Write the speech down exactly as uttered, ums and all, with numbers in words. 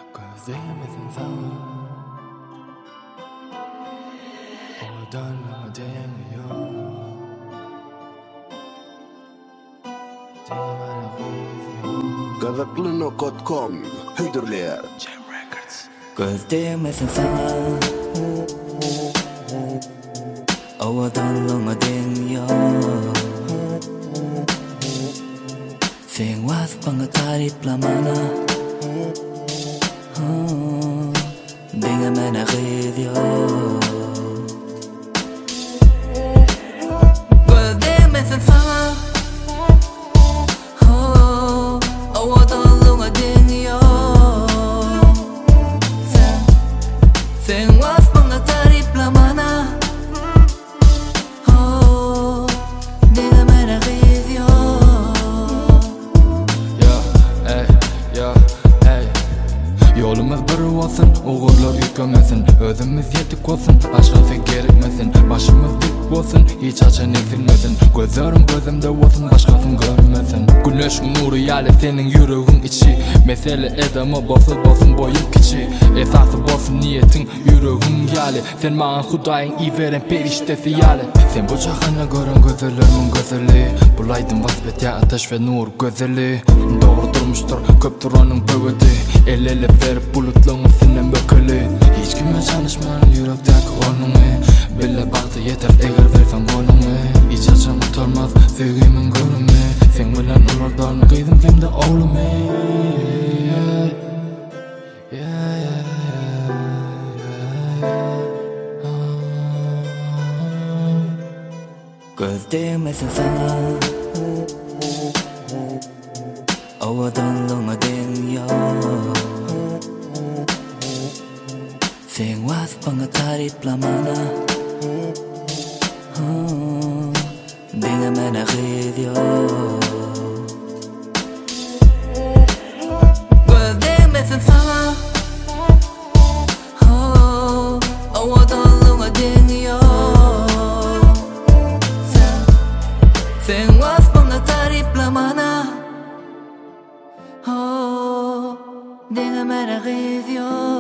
gözlerimizin sağı oradan ama değmiyor. Kazaklıno nokta com Hüdürler gözlerimizin sağı oradan ama değmiyor. Sen wasbang tarip lamana Dengan mana radio Gözlerim sen sana Avadan lunga deniyor. Sen Sen wasbang tarip lamana Dengan mana radio Yolumuz bir olsun, oğullar yüklemesin. Özümüz yetik olsun, başkası gerekmesin. Başımız dik olsun, hiç açan eksilmesin. Gözlerim gözümde olsun, başkasın görmesin. Güneşin nuru yali senin yüreğin içi. Mesele edeme basıl basın boyun kiçi. Esası basın niyetin yüreğin yali. Sen bana Hudayın iyi veren periştesi yali. Sen bu çakana gören gözlerimin gözeli. Bulaydın vasfet ya ateş ve nur gözeli. Doğru durmuştur köp duranın bövedi. El ele verip bulutluğun sinem bökeli. Hiç kime çalışman yürekteki onunu. Bile baktı yeter eğer versen golunu. Hiç açan tutarmaz sevgimin gönlümü. Sen bilen onlardan kıydım hem de oğlumu. Gözlerim sen sana Avadan lunga deniyor. Sen wasbang tarip lamana Dengan mana radio Gözlerim sen sana Avadan lunga deniyor. Sen Sen wasbang tarip lamana Dengan mana radio